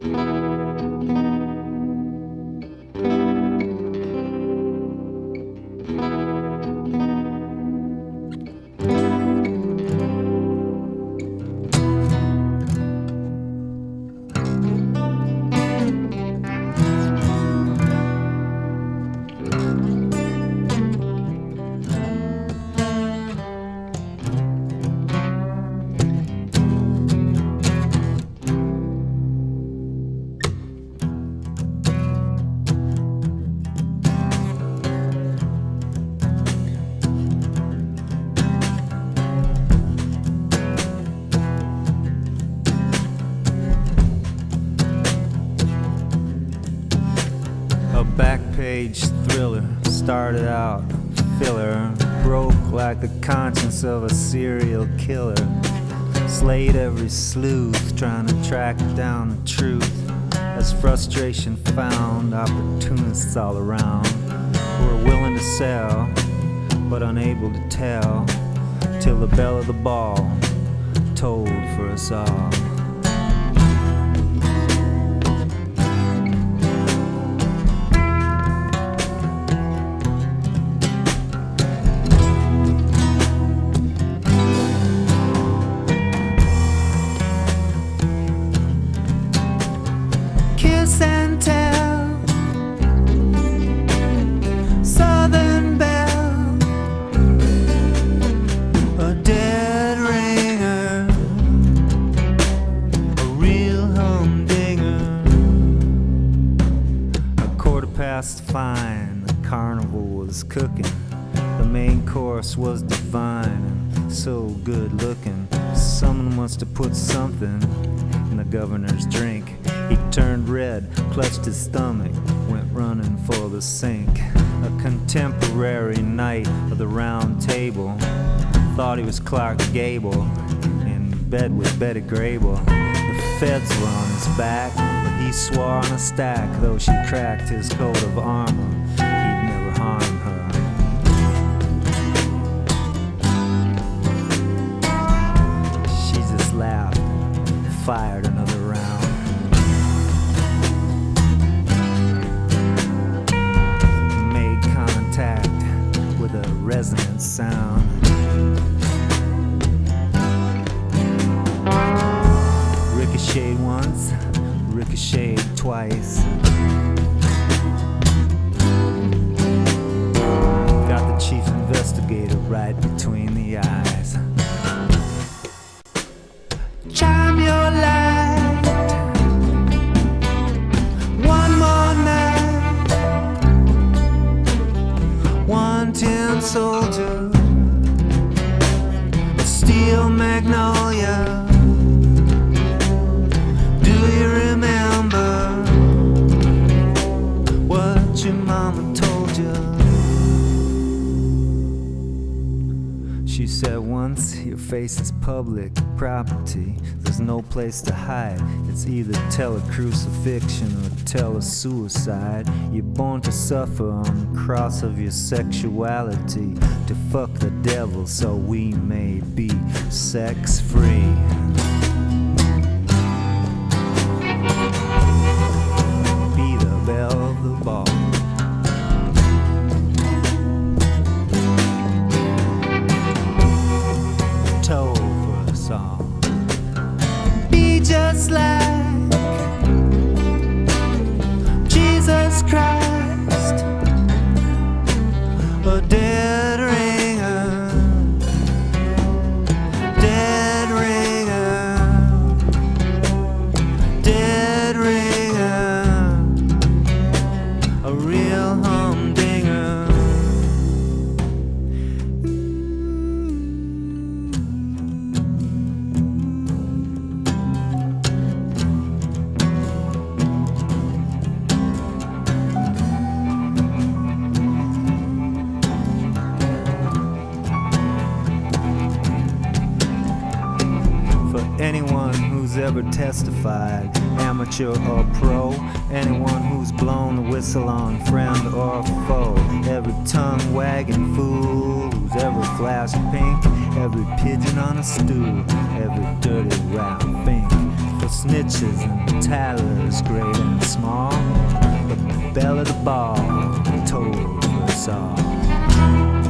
Back-page thriller started out filler, broke like the conscience of a serial killer, slayed every sleuth trying to track down the truth, as frustration found opportunists all around who were willing to sell but unable to tell, till the bell of the ball tolled for us all. Kiss and tell, Southern Belle, a dead ringer, a real humdinger. 5:15, the carnival was cooking. The main course was divine and so good looking. Someone must have put something in the governor's drink. He turned red, clutched his stomach, went running for the sink. A contemporary knight of the round table thought he was Clark Gable in bed with Betty Grable. The feds were on his back, but he swore on a stack, though she cracked his coat of armor, he'd never harm her. She just laughed and fired another round. Made contact with a resonant sound. Ricocheted once, ricocheted twice. Got the chief investigator right between the eyes. Chime your light, one more night. One tin soldier, a steel magnolia. Do you remember what your mama told you? She said once, your face is public property. There's no place to hide. It's either tell a crucifixion or tell a suicide. You're born to suffer on the cross of your sexuality, to fuck the devil so we may be sex-free. Be the belle of the ball. Toll for us all. Be just like Jesus Christ, a dead ringer, dead ringer, dead ringer, a real humdinger. Anyone who's ever testified, amateur or pro, anyone who's blown the whistle on friend or foe, every tongue-wagging fool who's ever flashed pink, every pigeon on a stool, every dirty rap fink. For snitches and tattlers, great and small. But the bell of the ball told us all.